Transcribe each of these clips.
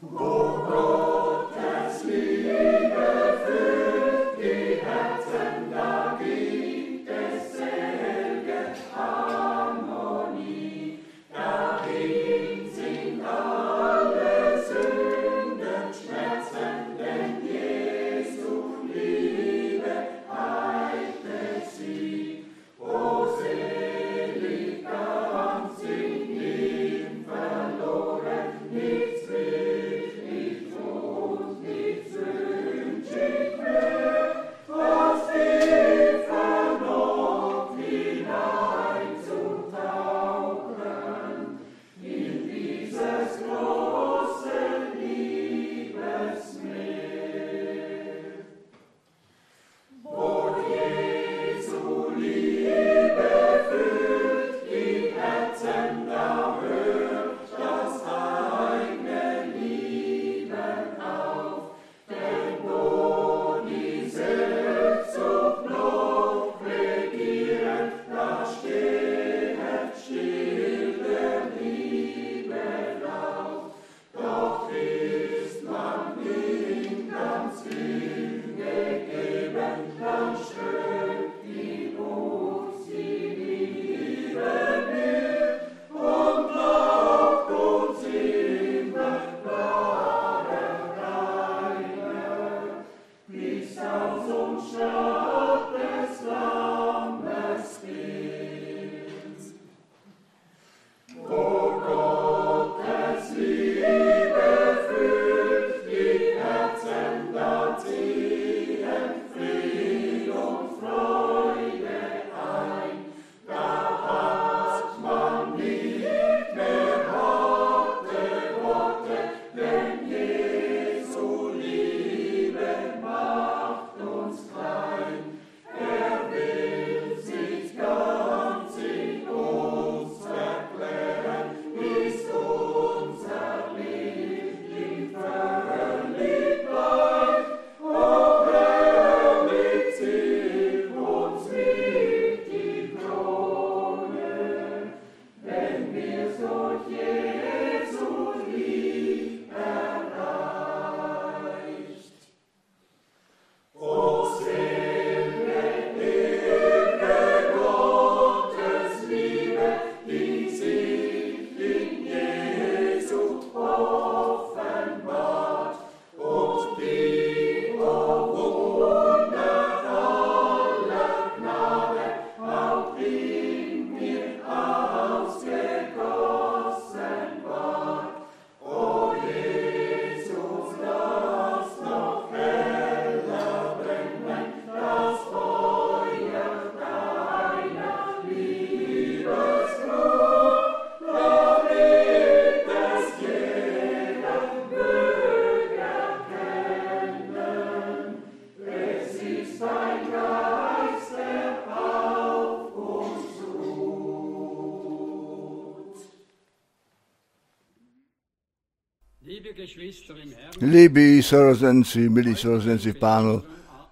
Líbí sourozenci, milí sourozenci v Pánu,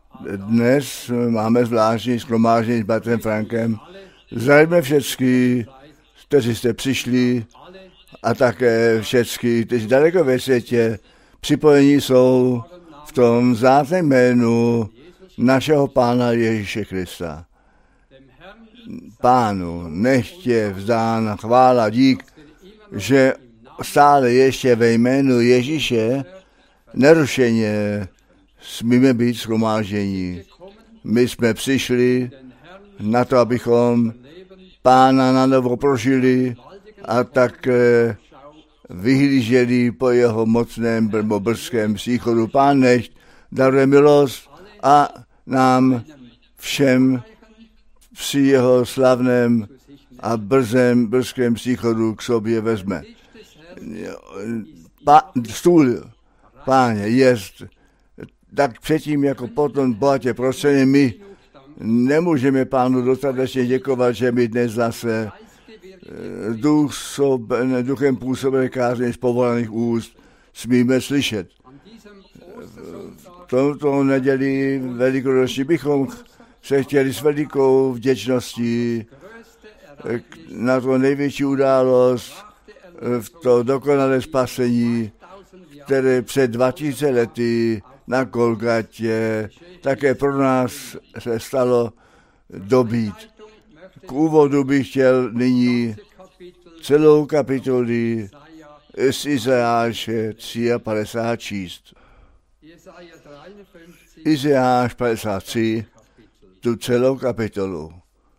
dnes máme zvláštní shromáždění s bratrem Frankem. Zdravíme všechny, kteří jste přišli, a také všechny, kteří daleko ve světě připojení jsou v tom vzácném jménu našeho Pána Ježíše Krista. Pánu nechtě vzdána chvála, dík, že stále ještě ve jménu Ježíše nerušeně smíme být shromáždění. My jsme přišli na to, abychom Pána na novo prožili a tak vyhlíželi po jeho mocném brzkém příchodu. Pán nechť daruje milost a nám všem při jeho slavném a brzkém příchodu k sobě vezme. Stůl, Páně, jest tak předtím, jako potom bohatě prostředně. My nemůžeme Pánu dostatečně děkovat, že my dnes zase duchem působené kázně z povolaných úst smíme slyšet. V tomto neděli velikonoční bychom se chtěli s velikou vděčností na to největší událost, v to dokonalé spasení, které před 2000 lety na Golgatě také pro nás se stalo dobít. K úvodu bych chtěl nyní celou kapitolu z Izajáše 53 číst. Izajáš 53, tu celou kapitolu.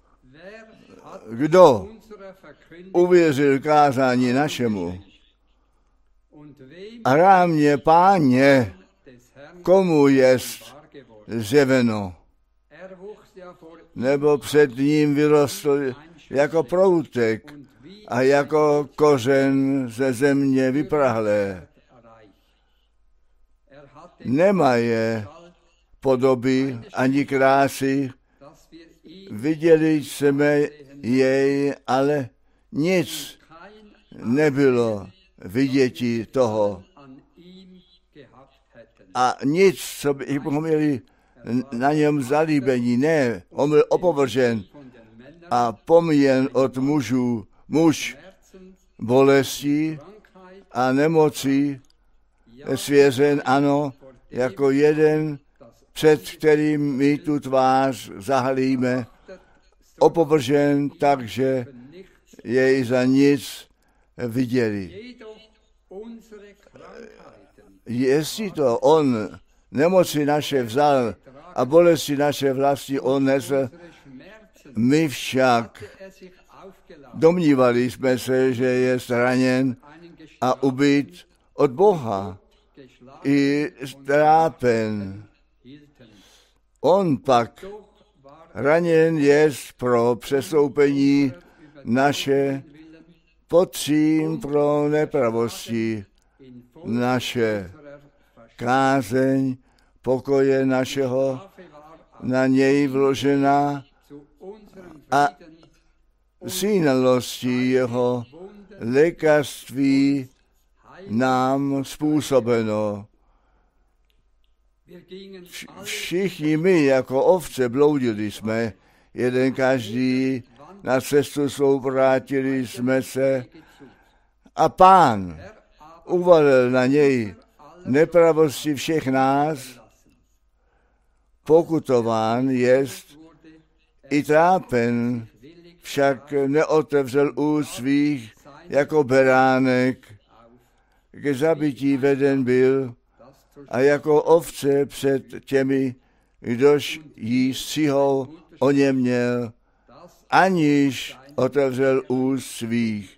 Kdo uvěřil kázání našemu a rámě Páně, komu jest zjeveno, nebo před ním vyrostl jako proutek a jako kořen ze země vyprahlé. Nemá je podoby ani krásy, viděli jsme jej, ale nic nebylo viděti toho. A nic, co bychom měli na něm zalíbení, ne, on byl opovržen a pomíjen od mužů, muž bolestí a nemocí, svěřen, ano, jako jeden, před kterým my tu tvář zahalíme, opovržen, takže jej za nic viděli. Jestli to on nemoci naše vzal a bolesti naše vlasti on nesl, my však domnívali jsme se, že je zraněn a ubit od Boha i strápen. On pak raněn jest pro přestoupení naše, potřím pro nepravosti naše, kázeň pokoje našeho na něj vložena a sínalosti jeho lékařství nám způsobeno. Všichni my jako ovce bloudili jsme, jeden každý na cestu svou vrátili jsme se a Pán uvalil na něj nepravosti všech nás, pokutován jest i trápen, však neotevřel úst svých jako beránek, ke zabití veden byl a jako ovce před těmi, kdož jí střihou o něm měl, aniž otevřel úst svých.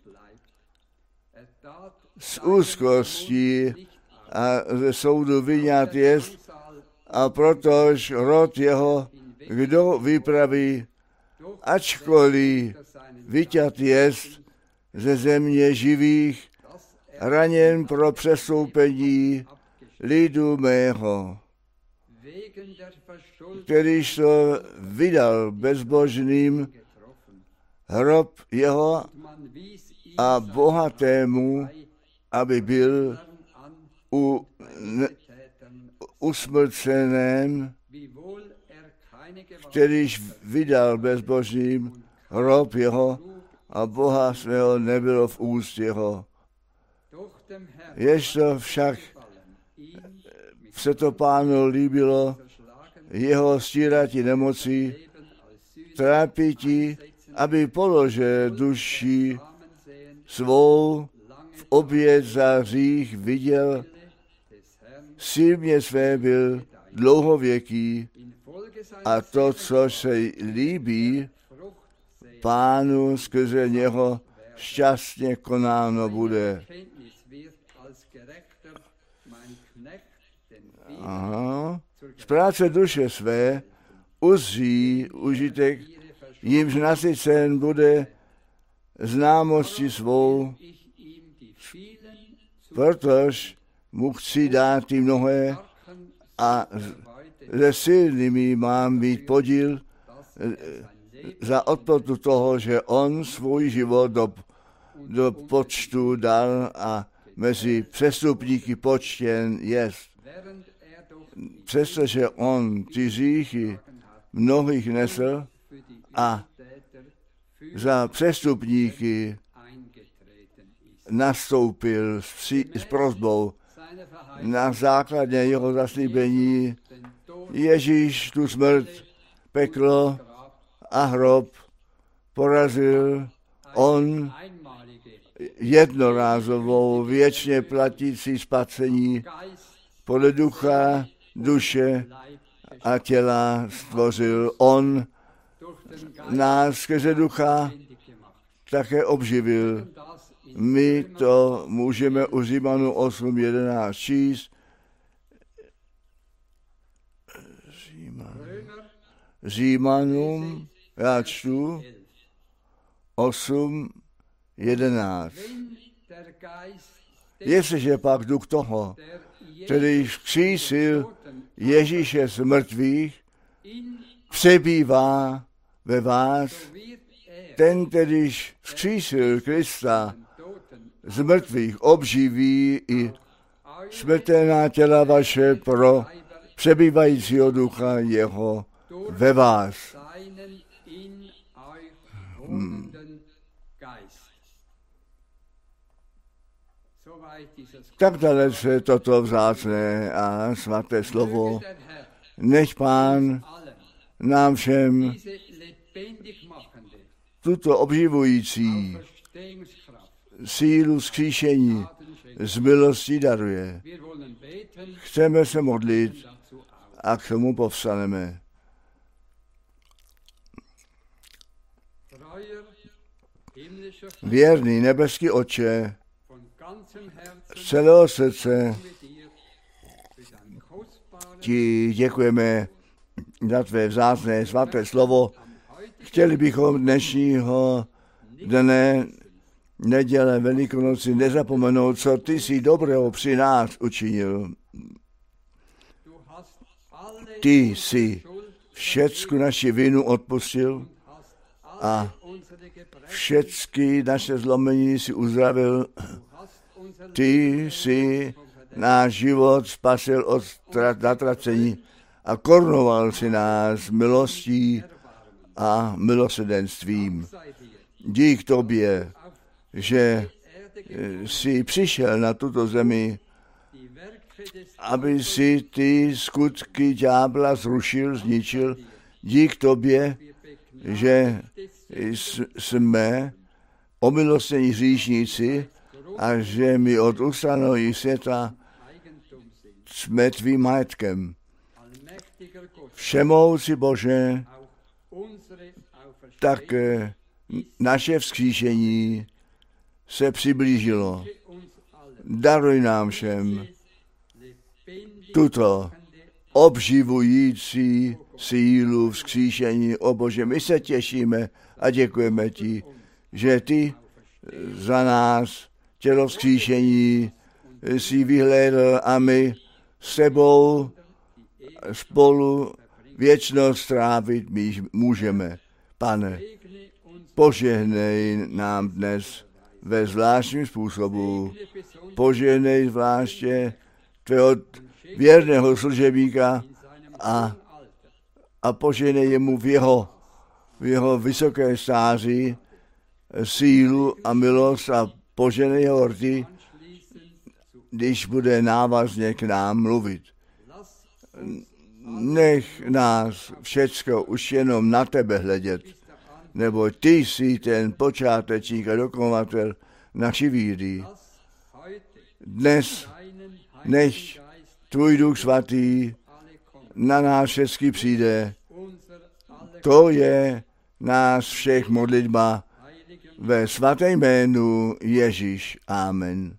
Z úzkostí a ze soudu vyňat jest, a protož rod jeho, kdo vypraví, ačkoliv vyťat jest ze země živých, raněn pro přestoupení lidu mého, kterýž to vydal bezbožným, hrob jeho a bohatému, aby byl usmrceném, kterýž vydal bezbožným, hrob jeho a Boha svého nebylo v úst jeho. Jež to však se to Pánu líbilo, jeho stírati nemocí, trápití, aby položil duši svou v oběť za hřích viděl, silně své byl dlouhověký a to, co se líbí Pánu, skrze něho šťastně konáno bude. Aha. Z práce duše své uzří užitek, jimž nasycen bude známosti svou, protože mu chci dát ty mnohé a se silnými mám být podíl za odplatu toho, že on svůj život do počtu dal a mezi přestupníky počtěn jest. Přestože on ty hříchy mnohých nesl a za přestupníky nastoupil s prosbou na základě jeho zaslíbení Ježíš tu smrt, peklo a hrob porazil. On jednorázovou, věčně platící spasení podle ducha, duše a těla stvořil. On nás skrze ducha také obživil. My to můžeme u Římanů 8:11 číst. Římanům, já čtu 8:11. Jestliže pak duch toho, který vzkřísil Ježíše z mrtvých, přebývá ve vás, ten, kterýž vzkřísil Krista z mrtvých, obživí i smrtelná těla vaše pro přebývajícího ducha jeho ve vás. Tak dalece toto vzácné a svaté slovo. Nech Pán nám všem tuto obživující sílu vzkříšení z milostí daruje. Chceme se modlit a k tomu povstaneme. Věrný nebeský Otče, z celého srdce ti děkujeme za tvé vzácné svaté slovo. Chtěli bychom dnešního dne neděle Velikonoci nezapomenout, co ty jsi dobrého při nás učinil. Ty jsi všecku naši vinu odpustil a všecky naše zlomení si uzdravil. Ty jsi náš život spasil od zatracení a korunoval si nás milostí a milosrdenstvím. Dík tobě, že jsi přišel na tuto zemi, aby si ty skutky ďábla zrušil, zničil. Dík tobě, že jsme omilostnění hříšníci a že my od ustanovení světa jsme tvým majetkem. Všemoucí Bože, tak naše vzkříšení se přiblížilo. Daruj nám všem tuto obživující sílu vzkříšení. O Bože, my se těšíme a děkujeme ti, že ty za nás tělo vzkříšení si vyhlédl a my s tebou spolu věčnost strávit můžeme. Pane, požehnej nám dnes ve zvláštním způsobu. Požehnej zvláště tvého věrného služebníka a požehnej jemu v jeho vysoké stáří sílu a milost a požehnej jeho rty, když bude návazně k nám mluvit. Nech nás všecko už jenom na tebe hledět, nebo ty jsi ten počátečník a dokonovatel naší víry. Dnes nech tvůj Duch Svatý na nás všechny přijde. To je nás všech modlitba ve svatém jménu Ježíš. Amen.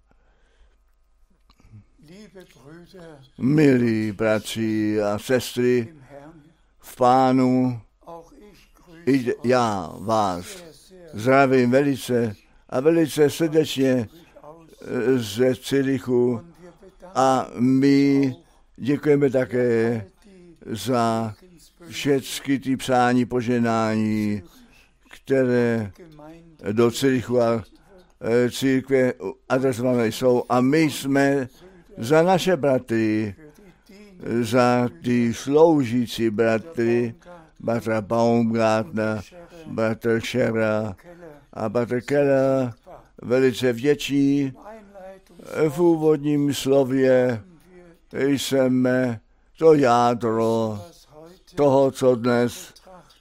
Milí bratři a sestry v Pánu, i já vás zdravím velice a velice srdečně ze Cyrichu a my děkujeme také za všechny ty přání poženání, které do Cyrichu a církve adresované jsou. A my jsme za naše bratry, za ty sloužící bratry, bratra Baumgartner, bratra Schera a bratra Keller, velice vděční V úvodním slově jsme to jádro toho, co dnes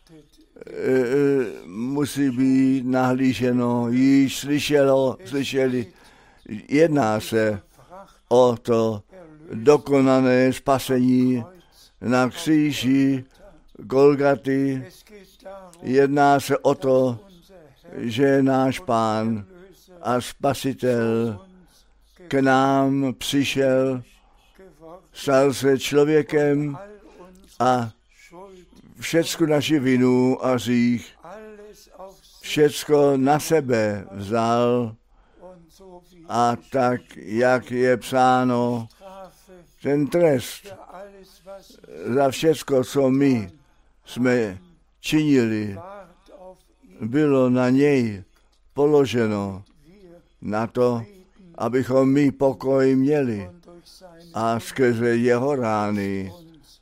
musí být nahlíženo, již slyšeli. Jedná se o to dokonané spasení na kříži Golgaty. Jedná se o to, že náš Pán a Spasitel k nám přišel, stal se člověkem a všecko naši vinu a hřích, všecko na sebe vzal a tak, jak je psáno, ten trest za všecko, co my jsme činili, bylo na něj položeno na to, abychom my pokoj měli a skrze jeho rány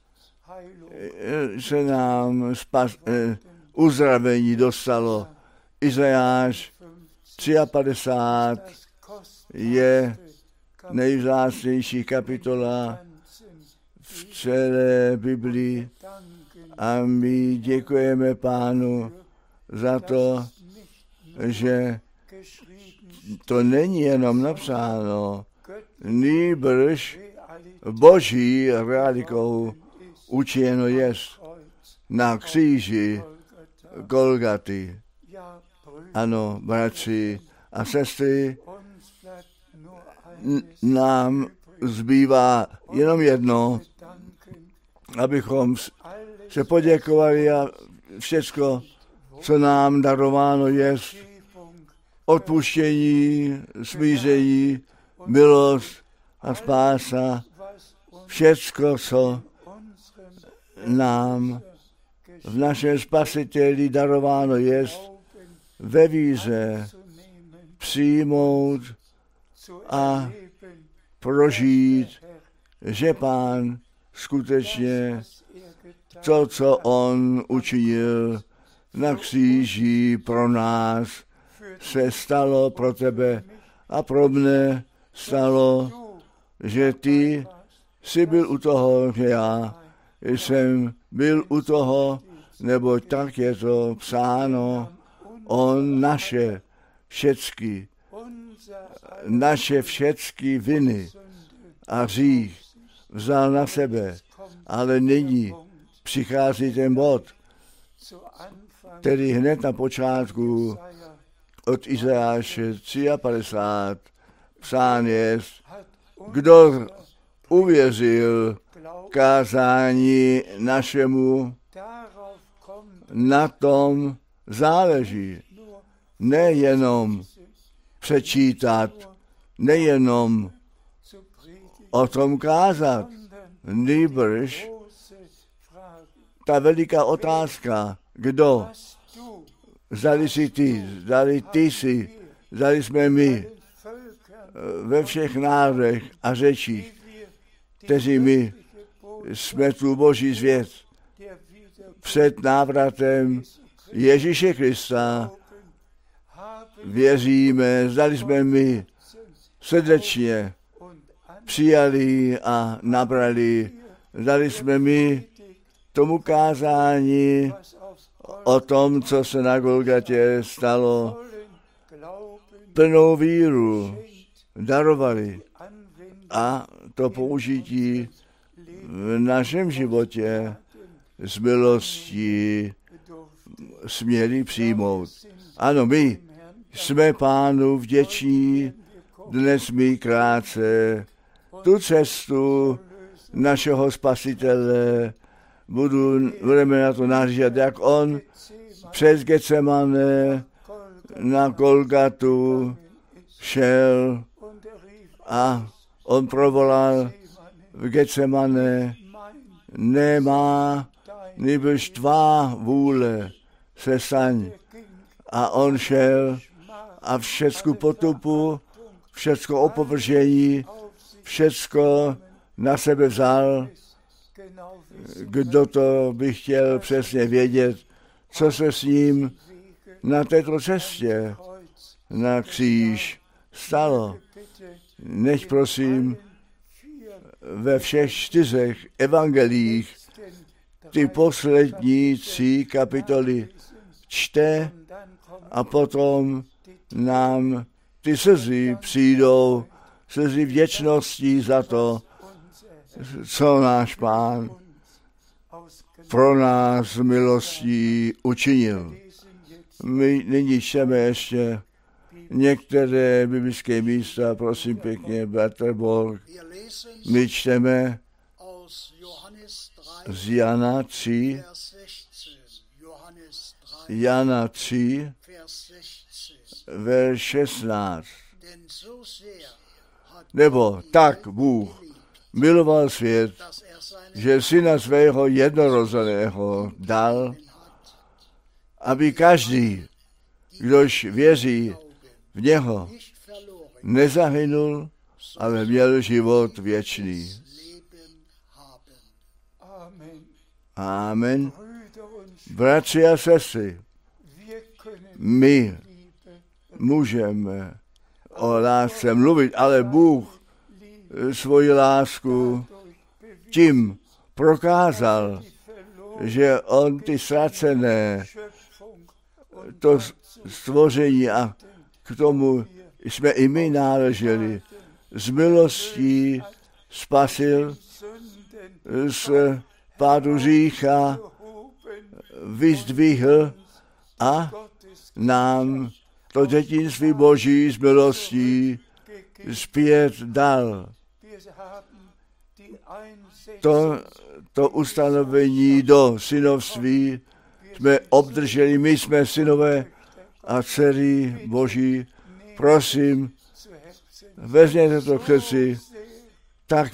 se nám uzdravení dostalo. Izajáš 53 je nejvzácnější kapitola v celé Biblii a my děkujeme Pánu za to, že to není jenom napsáno, nýbrž Boží realitou učiněno jest na kříži Golgaty. Ano, bratři a sestry, nám zbývá jenom jedno, abychom se poděkovali a všecko, co nám darováno jest, odpuštění, smíření, milost a spása, všecko, co nám v našem Spasiteli darováno jest, ve víře přijmout a prožít, že Pán skutečně to, co on učinil na kříži pro nás, se stalo pro tebe a pro mne stalo, že ty jsi byl u toho, že já jsem byl u toho, nebo tak je to psáno, on naše všecky viny a hřích vzal na sebe, ale nyní přichází ten bod, který hned na počátku od Izajáše 53 psán jest, kdo uvěřil kázání našemu, na tom záleží. Nejenom přečítat, nejenom o tom kázat, nýbrž ta veliká otázka, kdo, zdali jsi ty, zdali ty jsi, zdali jsme my, ve všech národech a řečích, kteří my jsme tu Boží zvěst před návratem Ježíše Krista, věříme, zdali jsme my srdečně přijali a nabrali, zdali jsme my tomu kázání o tom, co se na Golgatě stalo, plnou víru darovali a to použití v našem životě s milostí směli přijmout. Ano, my jsme Pánu vděční, dnes my krátce tu cestu našeho Spasitele budeme na to nahlížet, jak on přes Getsemane na Golgatu šel a on provolal v Getsemane, nemá nýbrž tvá vůle se staň. A on šel a všecku potupu, všecko opovržení, všecko na sebe vzal. Kdo to by chtěl přesně vědět, co se s ním na této cestě na kříž stalo. Nech prosím ve všech 4 evangelích ty poslední 3 kapitoly čte a potom nám ty slzy přijdou, slzy vděčnosti za to, co náš Pán pro nás milostí učinil. My nyní čteme ještě některé biblické místa, prosím pěkně, Berterborg. My čteme z Jana 3, verš 16. Nebo tak Bůh miloval svět, že syna svého jednorozeného dal, aby každý, kdož věří v něho, nezahynul, ale měl život věčný. Amen. Bratři a sestry, my můžeme o lásce mluvit, ale Bůh svoji lásku tím prokázal, že on ty ztracené, to stvoření, a k tomu jsme i my náleželi, z milostí spasil, z pádu řícha vyzdvihl a nám to dětinství Boží z milostí zpět dal. To ustanovení do synovství jsme obdrželi, my jsme synové a dcery Boží. Prosím, vezměte to k srdci, tak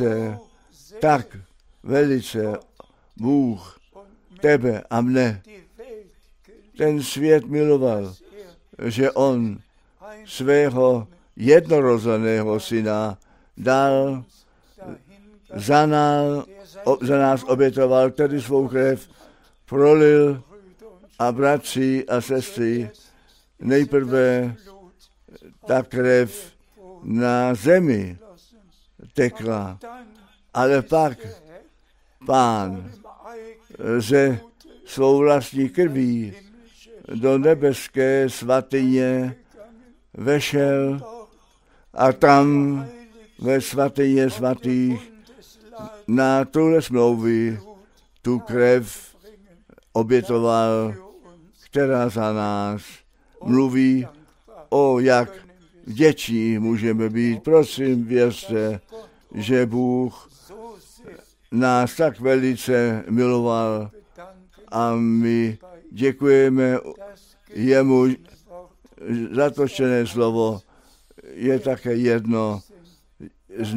velice Bůh tebe a mne, ten svět miloval, že on svého jednorozeného syna dal, za nás obětoval, který svou krev prolil, a bratři a sestry, nejprve ta krev na zemi tekla, ale pak Pán ze svou vlastní krví do nebeské svatyně vešel a tam ve svatyně svatých na tuhle smlouvy tu krev obětoval, která za nás mluví. O, jak vděční můžeme být. Prosím, věřte, že Bůh nás tak velice miloval a my děkujeme jemu. Zatočené slovo je také jedno z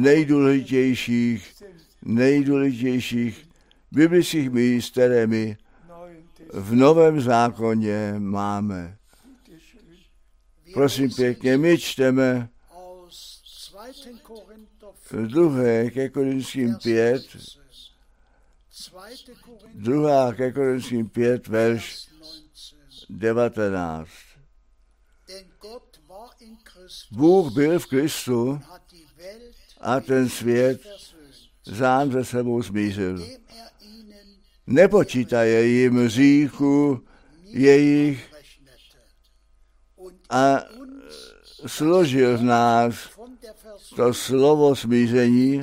nejdůležitějších biblických míst, které my v Novém zákoně máme. Prosím pěkně, my čteme 2. ke Korinským 5, 2. ke Korinským 5, verš 19. Bůh byl v Kristu a ten svět sám se sebou smířil. Nepočítaje jim hříchu jejich a složil v nás to slovo smíření.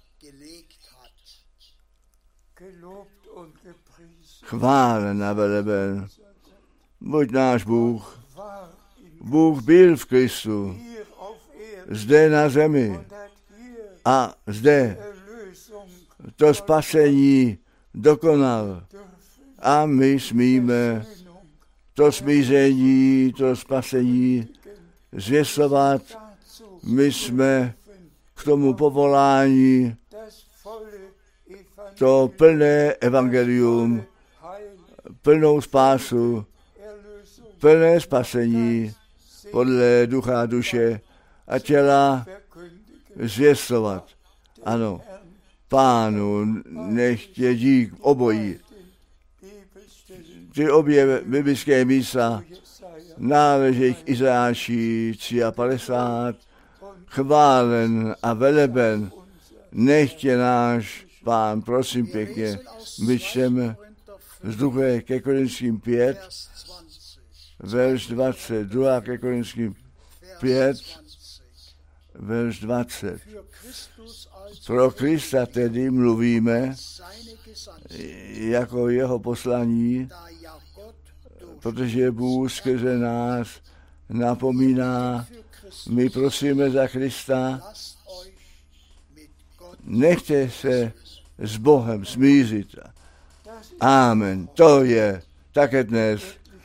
Chválen a veleben buď náš Bůh. Bůh byl v Kristu, zde na zemi, a zde to spasení dokonal. A my smíme to smíření, to spasení zvěstovat. My jsme k tomu povolání, to plné evangelium, plnou spásu, plné spasení podle ducha, duše a těla zvěstovat. Ano, Pánu nech je dík obojí. Ty obě biblické místa náležejí k Izajáši 53 chválen a veleben, nechtě náš Pán, prosím pěkně, my čteme z 2. ke Korinským 5, verš 20, 2. ke Korinským 5, verš 20. Pro Krista tedy mluvíme jako jeho poslaní, protože Bůh skrze nás napomíná. My prosíme za Krista, nechte se s Bohem smířit. Amen. To je také dnes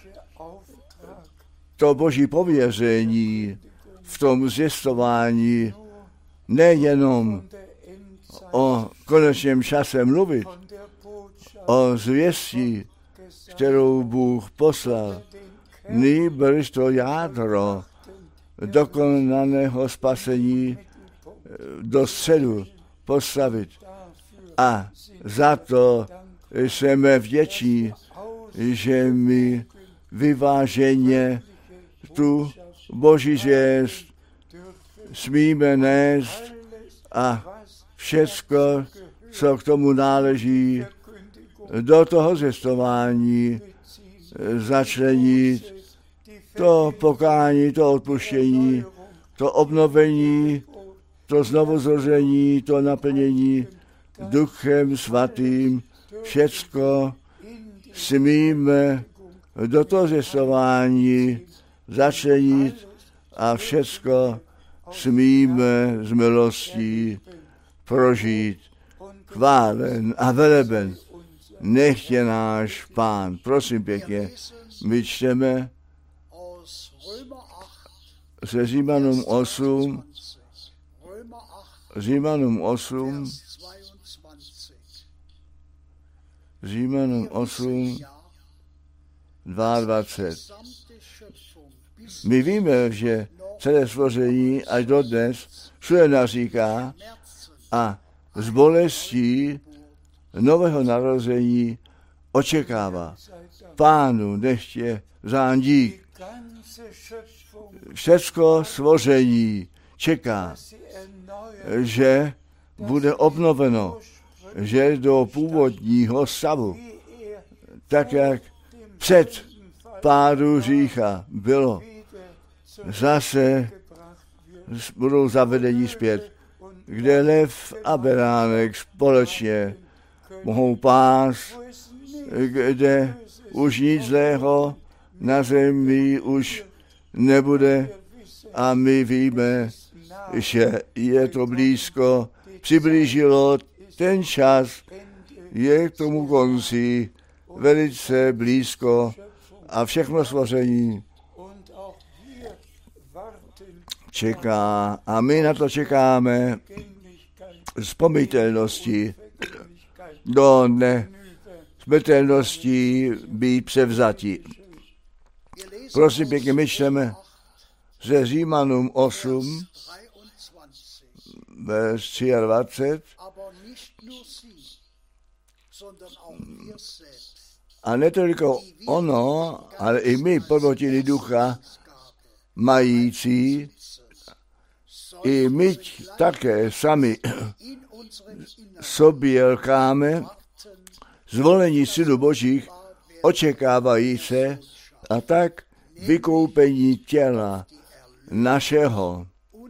to Boží pověření v tom zvěstování, nejenom o konečném čase mluvit, o zvěstí, kterou Bůh poslal, nýbrž to jádro dokonaného spasení do středu postavit. A za to jsme vděční, že my vyváženě tu Boží zvěst smíme nést a všecko, co k tomu náleží, do toho zvěstování začlenit, to pokání, to odpuštění, to obnovení, to znovuzrození, to naplnění Duchem Svatým, všecko smíme do toho zvěstování začlenit a všecko smíme z milostí prožít. Chválen a veleben, nechtě náš Pán. Prosím pěkně, my čteme se Římanům 8, Římanům 8, Římanům 8, 22. My víme, že celé stvoření až dodnes všude naříká a z bolestí nového narození očekává. Pánu nechtě vzdán dík. Všecko stvoření čeká, že bude obnoveno, že do původního stavu, tak jak před pádu hřícha bylo, zase budou zavedení zpět, kde lev a beránek společně mohou pást, kde už nic zlého na zemi už nebude a my víme, že je to blízko, přiblížilo ten čas, je k tomu konci velice blízko a všechno stvoření čeká a my na to čekáme z pomytelnosti do nesmrtelnosti být převzati. Prosím pěkně, my čteme ze Římanům 8, verš 23. A ne toliko ono, ale i my podotili ducha mající, i my také sami sobě lkáme zvolení synu Božích, očekávají se a tak vykoupení těla našeho.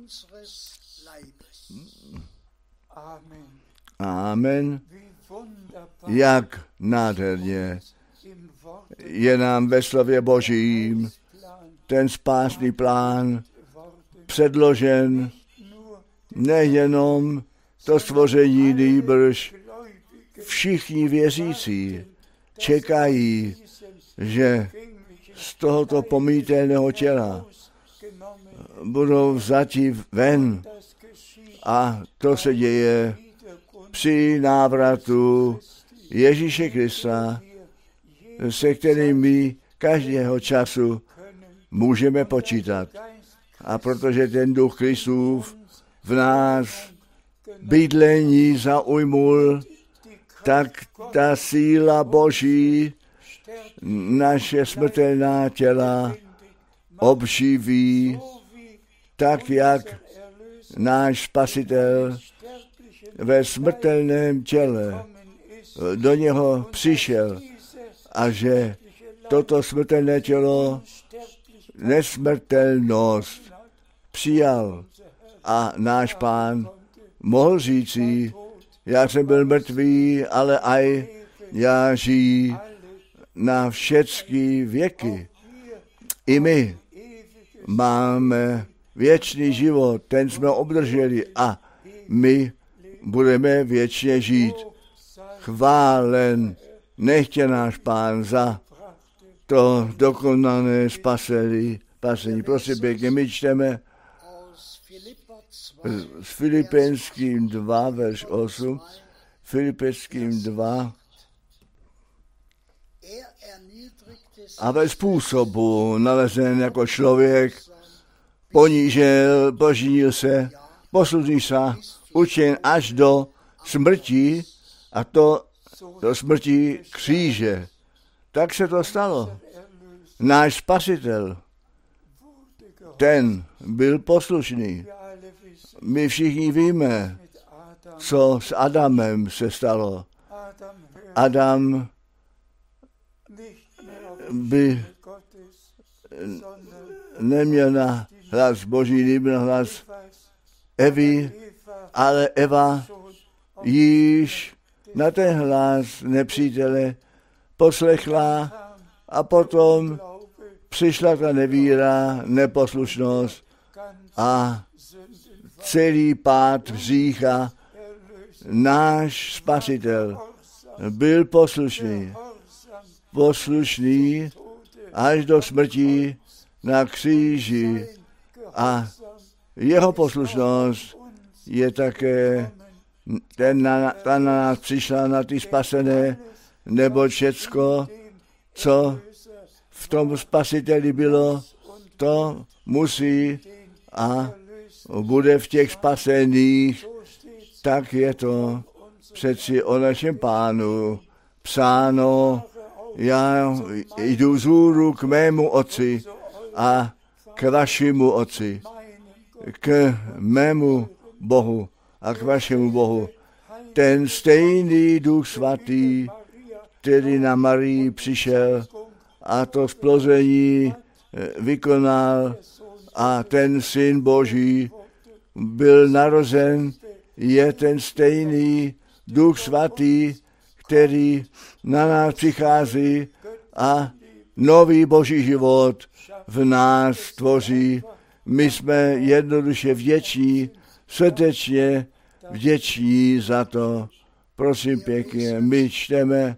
Amen. Jak nádherně je nám ve slově Božím ten spásný plán předložen, nejenom to stvoření, nýbrž všichni věřící čekají, že z tohoto pomítelného těla budou vzati ven a to se děje při návratu Ježíše Krista, se kterým my každého času můžeme počítat. A protože ten duch Kristův v nás bydlení zaujmul, tak ta síla Boží naše smrtelná těla obživí, tak jak náš Spasitel ve smrtelném těle do něho přišel a že toto smrtelné tělo nesmrtelnost přijal a náš Pán mohl říci, já jsem byl mrtvý, ale aj já žiji na všechny věky. I my máme věčný život, ten jsme obdrželi a my budeme věčně žít. Chválen nechtě náš Pán za to dokonané spasení. Prosím pěkně, my čteme s Filipenským 2, verš 8, Filipenským 2, a ve způsobu nalezen jako člověk požínil se, poslužil se, učen až do smrti, a to do smrti kříže. Tak se to stalo. Náš Spasitel, ten byl poslušný. My všichni víme, co s Adamem se stalo. Adam by neměl na hlas Boží, neměl na hlas Evy, ale Eva již na ten hlas nepřítele poslechla a potom přišla ta nevíra, neposlušnost a celý pád hřícha. Náš Spasitel byl poslušný až do smrti na kříži a jeho poslušnost je také, ta na nás přišla, na ty spasené, nebo všecko, co v tom Spasiteli bylo, to musí a bude v těch spasených. Tak je to přeci o našem Pánu psáno, já jdu vzhůru k mému Otci a k vašemu Otci, k mému Bohu a k vašemu Bohu. Ten stejný Duch Svatý, který na Marii přišel a to splození vykonal a ten Syn Boží byl narozen, je ten stejný Duch Svatý, který na nás přichází a nový Boží život v nás tvoří. My jsme jednoduše vděční, srdečně vděční za to. Prosím pěkně, my čteme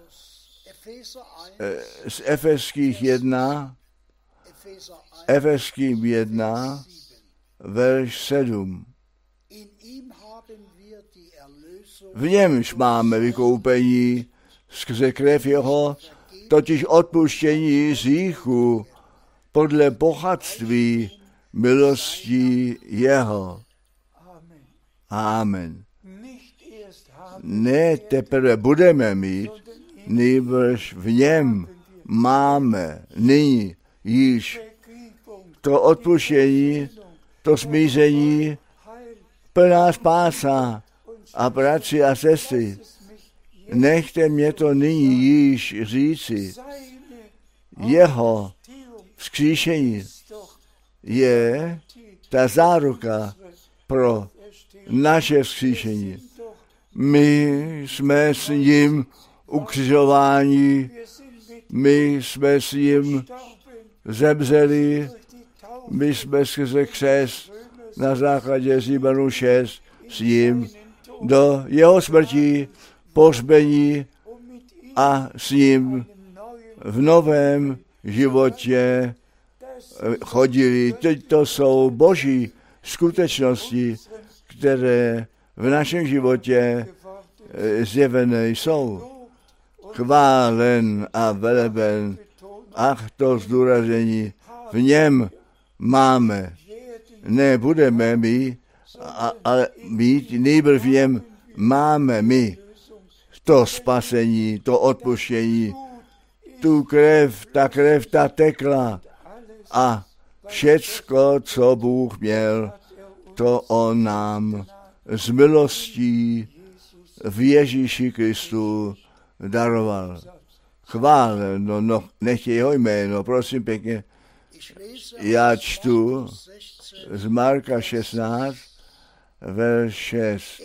z Efeských 1, Efeským 1, verš 7. V němž máme vykoupení skrze krev jeho, totiž odpuštění hříchu podle bohatství milostí jeho. Amen. Ne teprve budeme mít, nýbrž v něm máme nyní již to odpuštění, to smíření, plná spása. A bratři a sestry, nechte mě to nyní již říci. Jeho vzkříšení je ta záruka pro naše vzkříšení. My jsme s ním ukřižováni, my jsme s ním zemřeli, my jsme skrze křest na základě Římanů 6 s ním do jeho smrti, pohřbení a s ním v novém životě chodili. Teď to jsou Boží skutečnosti, které v našem životě zjevené jsou. Chválen a veleben, ach to zdůraznění, v něm máme, nebudeme my, ale mít, nejbrž v něm máme my to spasení, to odpuštění, tu krev, ta tekla a všecko, co Bůh měl, to on nám z milostí v Ježíši Kristu daroval. Chváleno, no, nech je jeho jméno, prosím pěkně. Já čtu z Marka 16, verš 6.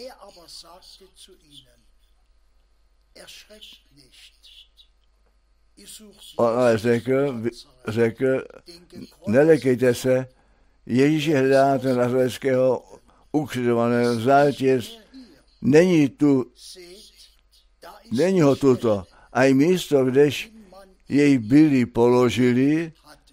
On ale řekl, nelekejte se, Ježíše hledáte nazareckého ukřižovaného, zátěz, není ho tuto. A i místo, kdež jej byli položili,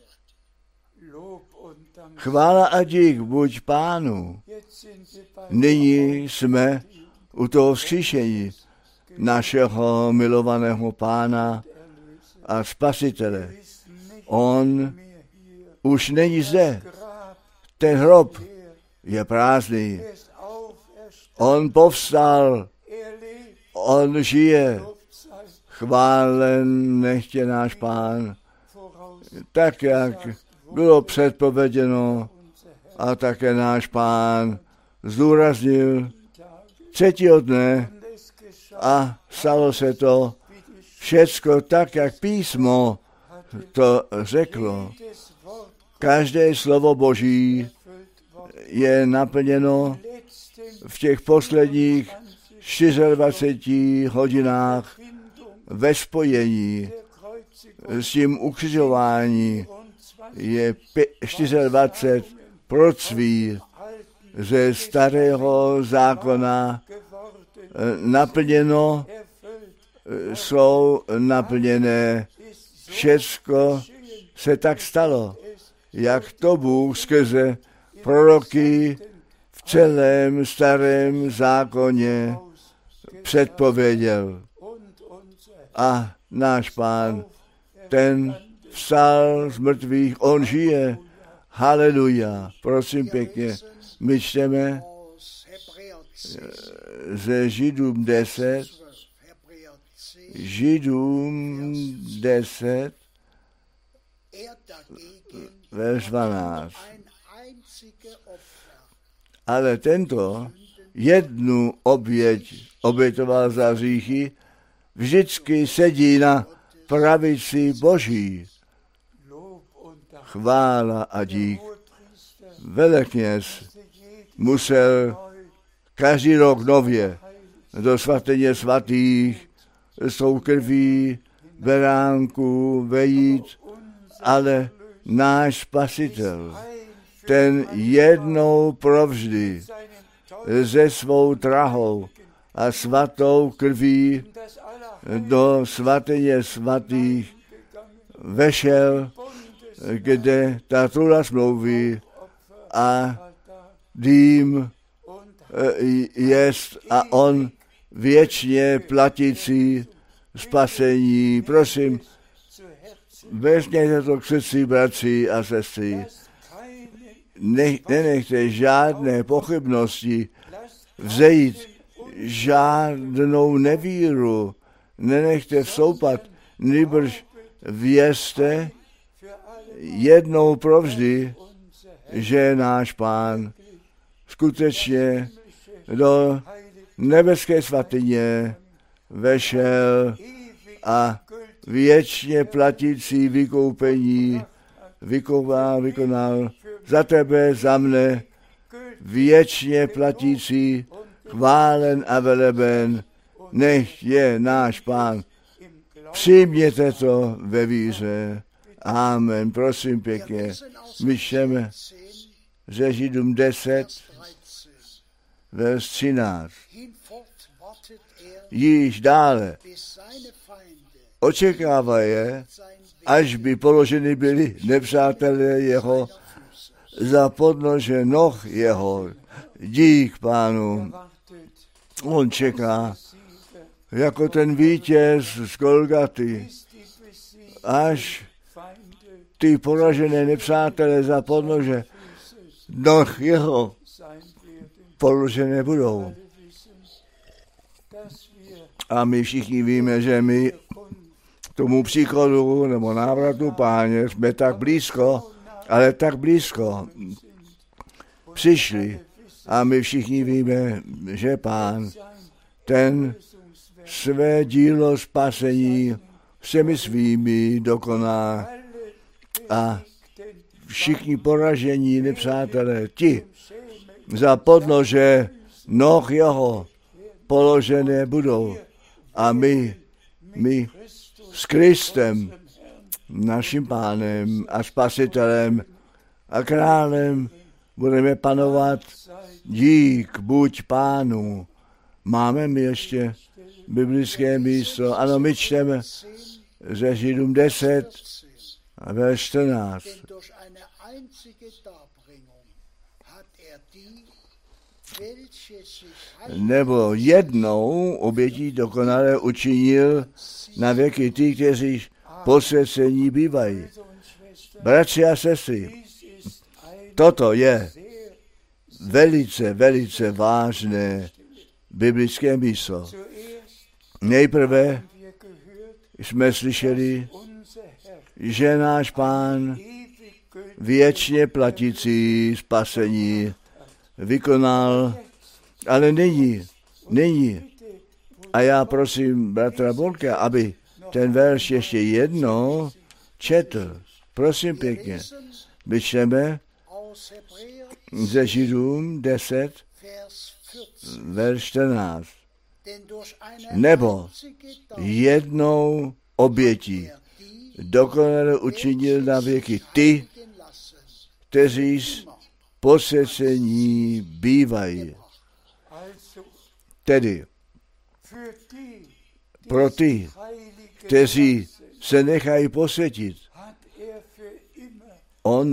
chvála a dík buď Pánu. Nyní jsme u toho vzkříšení našeho milovaného Pána a Spasitele. On už není zde. Ten hrob je prázdný. On povstal. On žije. Chválen nechtě náš Pán. Tak, jak bylo předpověděno a také náš Pán zdůraznil třetího dne a stalo se to všecko tak, jak písmo to řeklo. Každé slovo Boží je naplněno v těch posledních 24 hodinách ve spojení s tím ukřižování je 24 proctví ze starého zákona naplněno, jsou naplněné. Všecko se tak stalo, jak to Bůh skrze proroky v celém starém zákoně předpověděl. A náš Pán, ten vstal z mrtvých, on žije. Haleluja. Prosím pěkně, my čteme ze Židům 10, verš 12. Ale tento jednu oběť obětoval za hříchy, vždycky sedí na pravici Boží. Chvála a dík. Velekněz musel každý rok nově do svatyně svatých s tou krví beránku vejít, ale náš Spasitel, ten jednou provždy se svou drahou a svatou krví do svatyně svatých vešel, kde ta trůna smlouvy a dým jest a on věčně platící spasení. Prosím, vezměte to k srdci, bratři a sestry. Nenechte žádné pochybnosti vzejít, žádnou nevíru, nenechte vstoupat, nýbrž vězte jednou provždy, že náš Pán skutečně do nebeské svatyně vešel a věčně platící vykoupení vykonal za tebe, za mne, věčně platící, chválen a veleben, nech je náš Pán. Přijměte to ve víře. Amen. Prosím pěkně. My čteme ze Židům 10, verš 13. Již dále očekávaje, až by položeny byli nepřátelé jeho za podnože noh jeho. Dík Pánu. On čeká jako ten vítěz z Golgaty, až ty poražené nepřátelé za podnože noh jeho položené budou. A my všichni víme, že my tomu příchodu nebo návratu Páně jsme tak blízko, ale tak blízko přišli A my všichni víme, že Pán, ten své dílo spasení všemi svými dokoná a všichni poražení nepřátelé, ti za podnože noh jeho položené budou. A my s Kristem, naším Pánem a Spasitelem a Králem budeme panovat. Dík buď Pánu. Máme my ještě biblické místo. Ano, my čteme ze Židům 10 a verš 14. Nebo jednou obětí dokonale učinil na věky ty, kteří posvěcení bývají. Bratři a sestry, toto je velice vážné biblické místo. Nejprve jsme slyšeli, že náš Pán věčně platící spasení vykonal, ale nyní. A já prosím bratra Borka, aby ten verš ještě jednou četl. Prosím pěkně. My čteme ze Židům 10, verš 14. Nebo jednou obětí dokonale učinil na věky ty, kteří posvěcení bývají. Tedy pro ty, kteří se nechají posvětit, on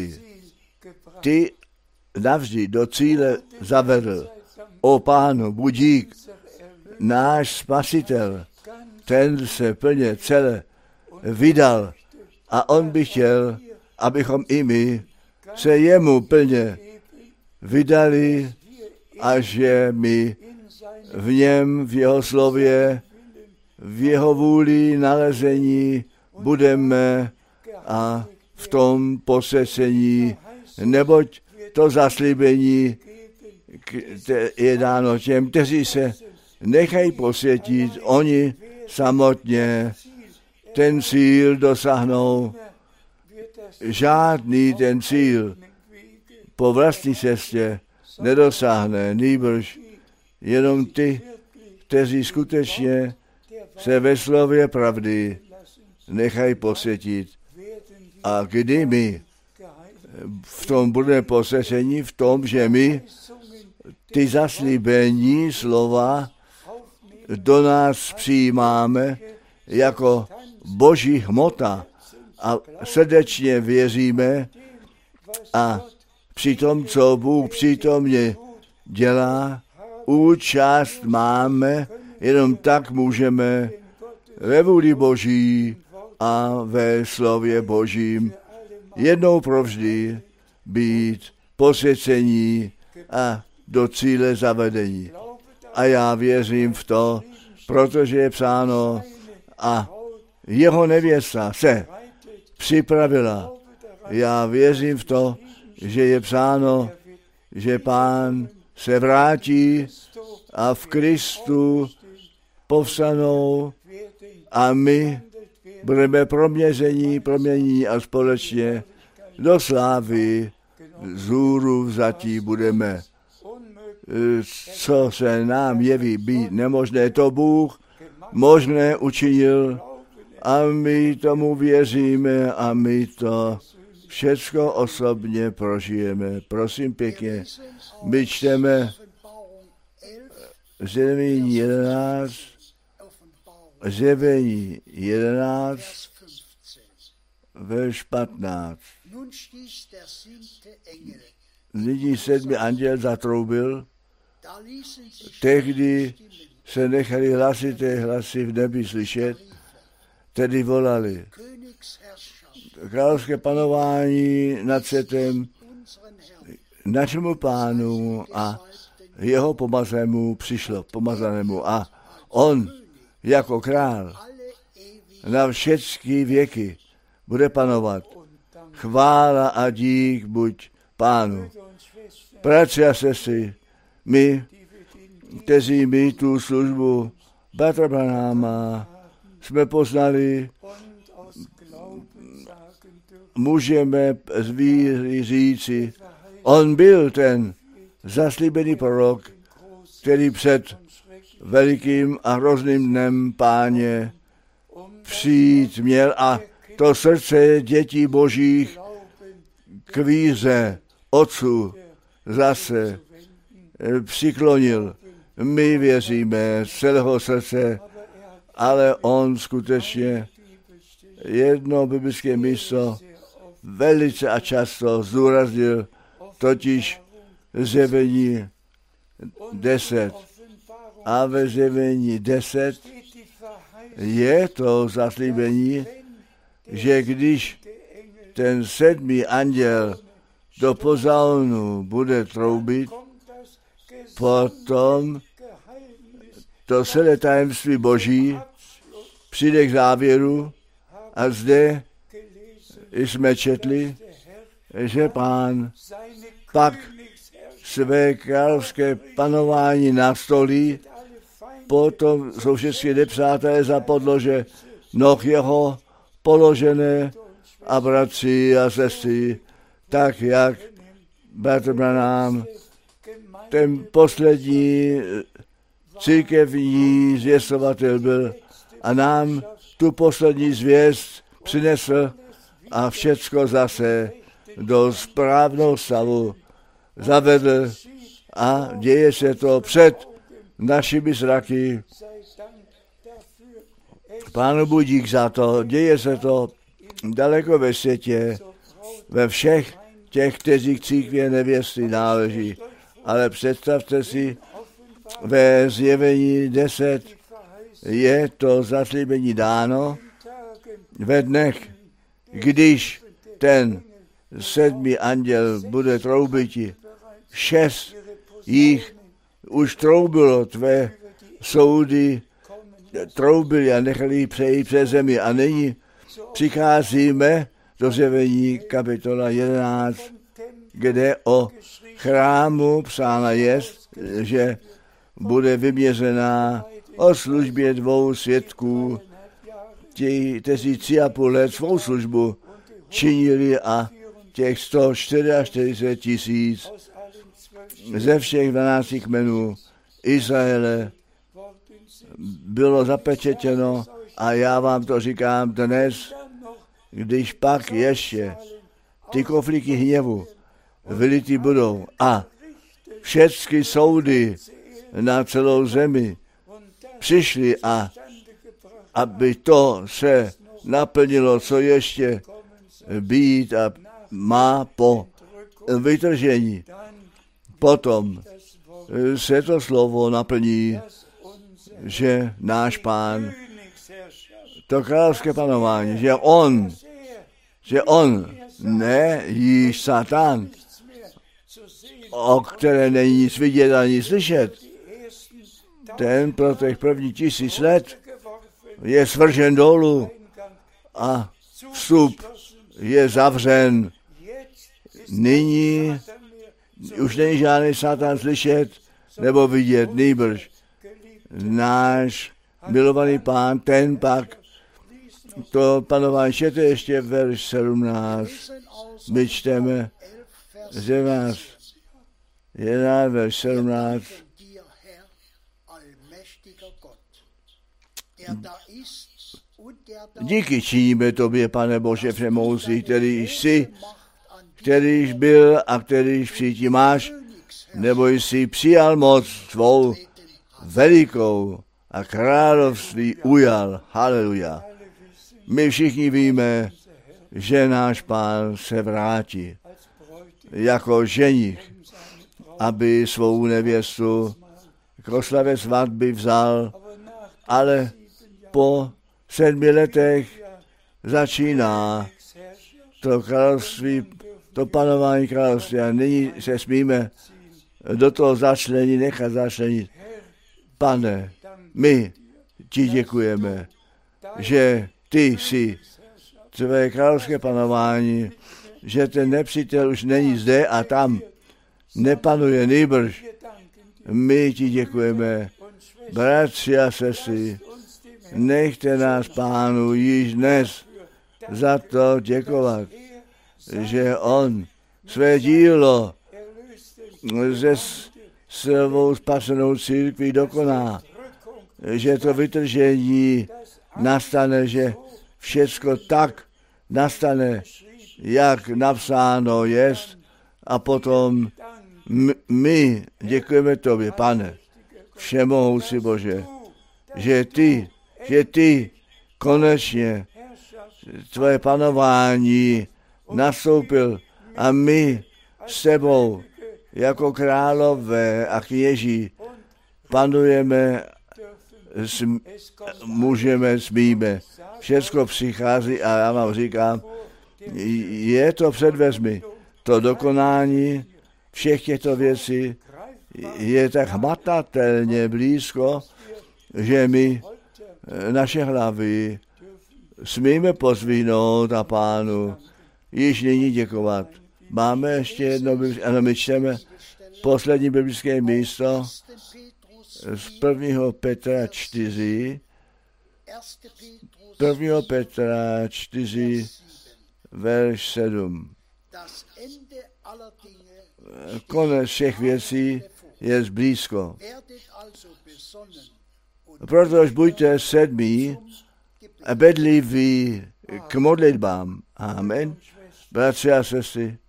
navždy do cíle zavedl. O Pánu, buď dík, náš Spasitel, ten se plně celé vydal a on by chtěl, abychom i my se jemu plně vydali a že my v něm, v jeho slově, v jeho vůli nalezení budeme a v tom posvěcení, neboť to zaslíbení je dáno těm, kteří se nechají posvětit, oni samotně ten cíl dosáhnou. Žádný ten cíl po vlastní cestě nedosáhne, nýbrž jenom ty, kteří skutečně se ve slově pravdy nechají posvětit. A kdy my v tom budeme posvěcení, v tom, že my ty zaslíbení slova do nás přijímáme jako boží hmota a srdečně věříme a při tom, co Bůh přítomně dělá, účast máme, jenom tak můžeme ve vůli Boží a ve slově Božím jednou provždy být posvěcení a do cíle zavedení. A já věřím v to, protože je psáno a jeho nevěsta se připravila. Já věřím v to, že je psáno, že Pán se vrátí a v Kristu povstanou a my budeme proměnění a společně do slávy vzhůru vzatí budeme. Co se nám jeví být nemožné, to Bůh možné učinil a my tomu věříme a my to všecko osobně prožijeme. Prosím pěkně, my čteme Zjevení 11, verš 15. Nyní 7. anděl zatroubil, tehdy se nechali hlasité hlasy v nebi slyšet, tedy volali královské panování nad světem našemu Pánu a jeho pomazanému a on jako král na všechny věky bude panovat. Chvála a dík buď Pánu. bratři a sestry, my, kteří my tu službu bratra Branhama jsme poznali, můžeme z víry říci, on byl ten zaslíbený prorok, který před velikým a hrozným dnem Páně přijít měl a to srdce dětí božích k víře otců zase přiklonil. My věříme z celého srdce, ale on skutečně jedno biblické místo velice a často zdůraznil, totiž Zjevení 10. A ve Zjevení 10 je to zaslíbení, že když ten 7. anděl do posaunu bude troubit, potom to celé tajemství Boží přijde k závěru a zde jsme četli, že Pán pak své královské panování nastolí, potom jsou všechny nepřátelé za podlože noh jeho položené a bratři a sestry, tak jak bratr Branham, ten poslední církevní zvěstovatel byl a nám tu poslední zvěst přinesl a všecko zase do správného stavu zavedl a děje se to před našimi zraky. Pánu budík za to, děje se to daleko ve světě, ve všech těch, kteří k církvi nevěsty náleží. Ale představte si, ve Zjevení 10 je to zaslíbení dáno ve dnech, když ten 7. anděl bude troubiti. 6 jich už troubilo tvé soudy, troubili a nechali ji přejít přes zemi. A nyní přicházíme do Zjevení kapitola 11, kde o chrámu psána jest, že bude vyměřená o službě 2 svědků, ti, kteří 3,5 let svou službu činili a těch 144 000 ze všech 12 kmenů Izraele bylo zapečetěno a já vám to říkám dnes, když pak ještě ty koflíky hněvu vylitý budou a všechny soudy na celou zemi přišly a aby to se naplnilo, co ještě být a má po vytržení. Potom se to slovo naplní, že náš Pán, to královské panování, že on, ne již Satan, o které není nic vidět ani slyšet, ten pro těch první 1000 let je svržen dolů a vstup je zavřen. Nyní už není žádný Satan slyšet nebo vidět, nýbrž náš milovaný Pán, ten pak to panování, čtěte ještě verš 17, my čteme z 11, verš 17. Díky činíme tobě, Pane Bože všemohoucí, který jsi, kterýž byl a kterýž přijít máš, nebo jsi přijal moc svou velikou a království ujal. Haleluja. My všichni víme, že náš Pán se vrátí jako ženich, aby svou nevěstu k oslavě svatby vzal, ale po 7 letech začíná to království, to panování království a nyní se smíme do toho nechat začlenit. Pane, my ti děkujeme, že ty jsi tvé královské panování, že ten nepřítel už není zde a tam, nepanuje nýbrž. My ti děkujeme, bratři a sestry, nechte nás Pánu již dnes za to děkovat, že on své dílo ze svou spasenou církví dokoná, že to vytržení nastane, že všecko tak nastane, jak napsáno jest, a potom my děkujeme tobě, Pane, všemohoucí Bože, že ty konečně tvoje panování nastoupil a my s tebou jako králové a kněží panujeme, můžeme, smíme. Všecko přichází a já vám říkám, je to předvezmi. To dokonání všech těchto věcí je tak hmatatelně blízko, že my naše hlavy smíme pozvihnout a Pánu již nyní děkovat. Máme ještě jedno, ano, my čteme poslední biblické místo z 1. Petra 4, 1. Petra 4, verš 7. Konec všech věcí je blízko. Proto buďte sedmí a bedliví k modlitbám. Amen. Bratři a sestry,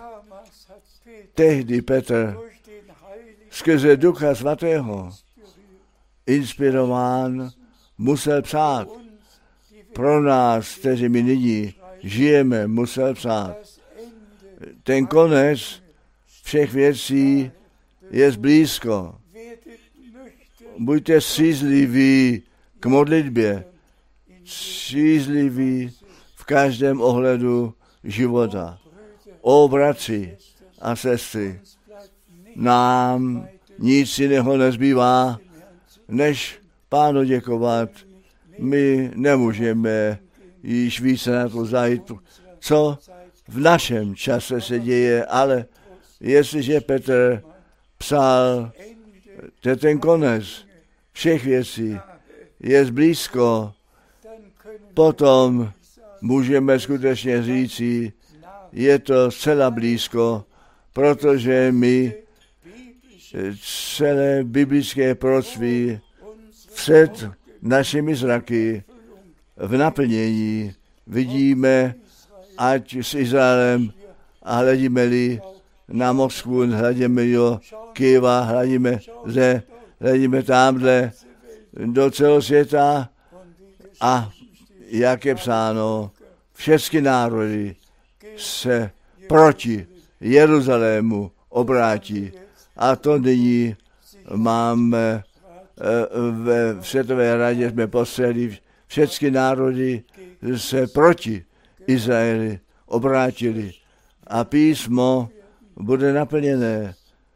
tehdy Petr skrze Ducha Svatého inspirován musel psát. Pro nás, kteří my nyní žijeme, musel psát. Ten konec všech věcí je blízko. Buďte střízliví k modlitbě, střízliví v každém ohledu života. O bratři a sestry, nám nic jiného nezbývá, než Pánu děkovat. My nemůžeme již více na to zajít, co v našem čase se děje, ale jestliže Petr psal, ten konec všech věcí je blízko, potom můžeme skutečně říci, je to zcela blízko, protože my celé biblické proroctví před našimi zraky v naplnění vidíme, ať s Izraelem a hledíme-li na Moskvu, hledíme do Kyjeva, hledíme tamhle do celého světa a jak je psáno, všechny národy se proti Jeruzalému obrátí. A to nyní máme v Světové radě, jsme poslali, všechny národy se proti Izraeli obrátili. A písmo bude naplněné,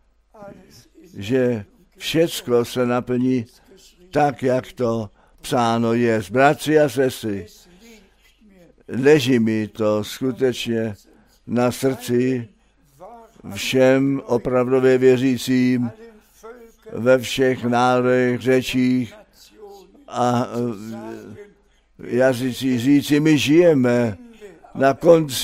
že všecko se naplní tak, jak to psáno je. Bratři a sestry, leží mi to skutečně na srdci všem opravdově věřícím ve všech národech, řečích a jazycích říci, my žijeme na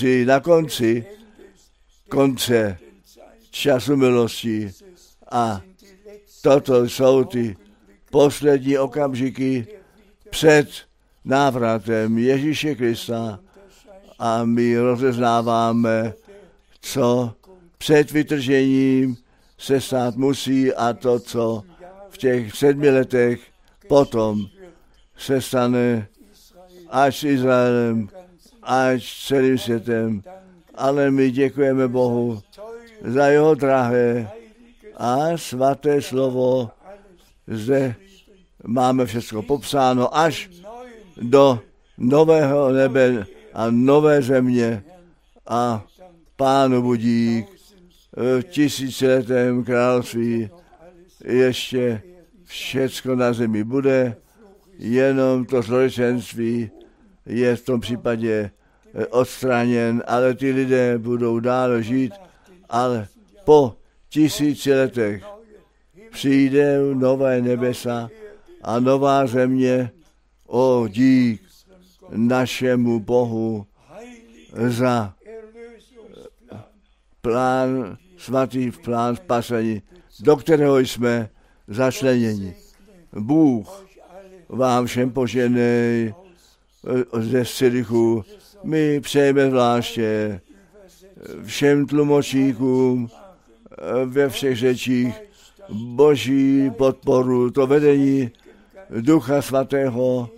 konce času milosti a toto jsou ty poslední okamžiky před návratem Ježíše Krista a my rozeznáváme, co před vytržením se stát musí a to, co v těch 7 letech potom se stane až s Izraelem, až s celým světem. Ale my děkujeme Bohu za jeho drahé a svaté slovo. Zde máme všechno popsáno až do nového nebe a nové země a Pánu budík v 1000letém království ještě všecko na zemi bude, jenom to zločenství je v tom případě odstraněn, ale ty lidé budou dále žít, ale po 1000 letech přijde nové nebesa a nová země. O dík našemu Bohu za plán, svatý plán spasení, do kterého jsme začleněni. Bůh vám všem poženej ze Zürichu. My přejeme zvláště všem tlumočníkům ve všech řečích Boží podporu, to vedení Ducha Svatého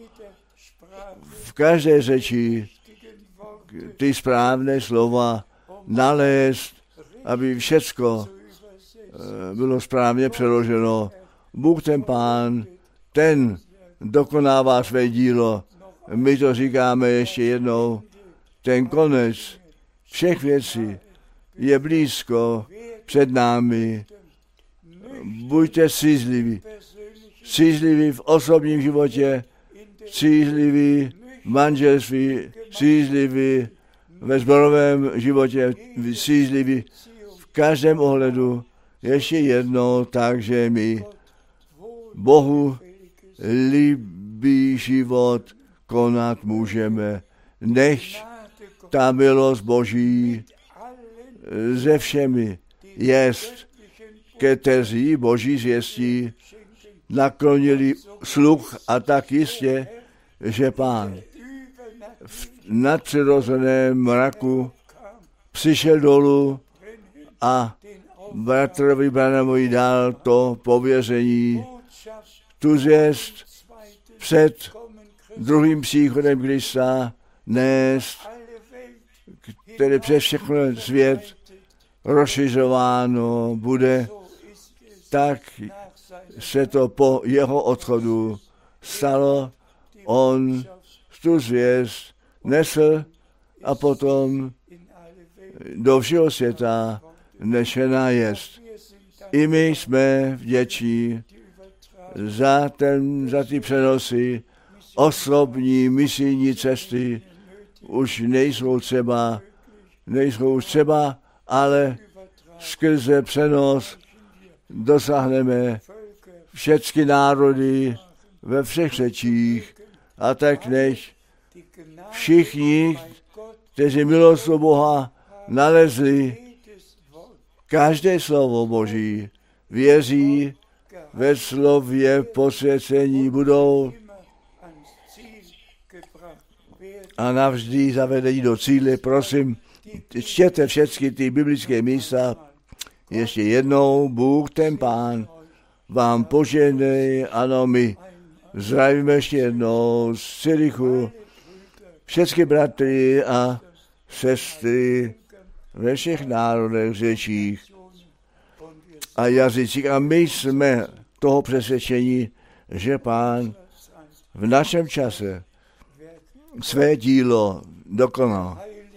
v každé řeči, ty správné slova nalézt, aby všecko bylo správně přeloženo. Bůh ten Pán, ten dokonává své dílo. My to říkáme ještě jednou, ten konec všech věcí je blízko před námi. Buďte střízliví. Střízliví v osobním životě, střízliví v manželství, střízliví ve sborovém životě, střízliví v každém ohledu. Ještě jednou, takže my Bohu líbí život konat můžeme. Nechť ta milost Boží ze všemi jest, kteří Boží zvěstí naklonili sluch, a tak jistě, že Pán v nadpřirozeném mraku přišel dolů a bratrovi Branhamovi dal to pověření, tu zvěst před druhým příchodem Krista nést, který přes všechno svět rozšiřováno bude, tak se to po jeho odchodu stalo. On tu zvěst nesl a potom do všeho světa nešená jest. I my jsme vděční za ty přenosy. Osobní misijní cesty už nejsou třeba, ale skrze přenos dosáhneme všechny národy ve všech řečích, a tak nech všichni, kteří milost Boha nalezli, každé slovo Boží věří, ve slově posvěcení budou a navždy zavedení do cíle. Prosím, čtěte všechny ty biblické místa. Ještě jednou, Bůh ten Pán vám poženej. Ano, my zdravíme ještě jednou z Zürichu všechny bratry a sestry ve všech národech, řečích a jazycích. A my jsme toho přesvědčení, že Pán v našem čase své dílo dokonal.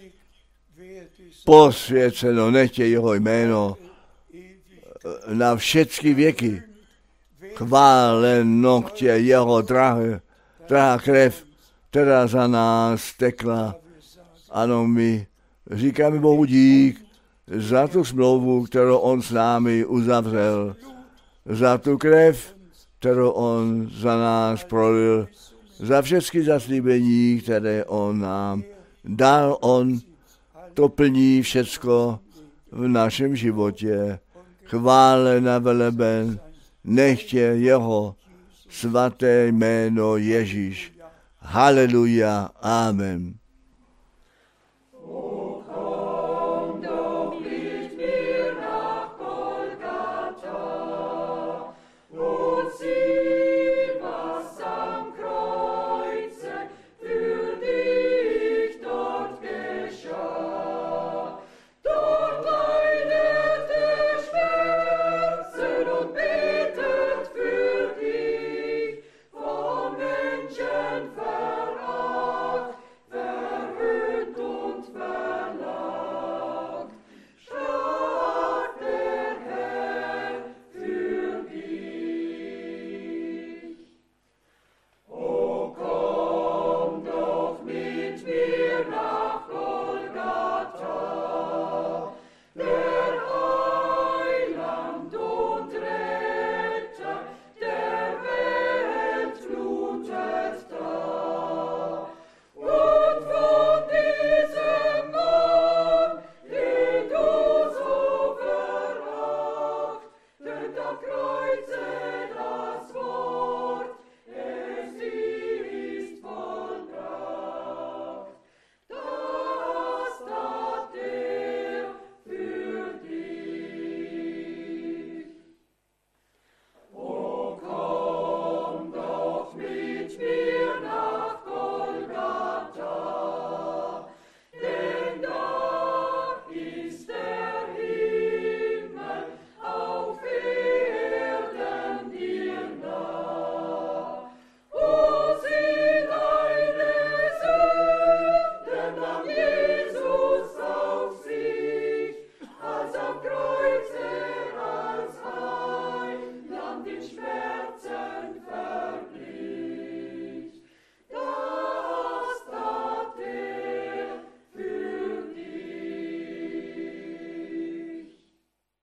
Posvěceno nechtě jeho jméno na všechny věky. Chváleno chtě jeho drahá krev, která za nás tekla. Ano, my říkáme Bohu dík za tu smlouvu, kterou on s námi uzavřel, za tu krev, kterou on za nás prolil, za všechny zaslíbení, které on nám dal. On to plní všecko v našem životě. Chválen a veleben nechtě jeho svaté jméno Ježíš. Haleluja. Amen.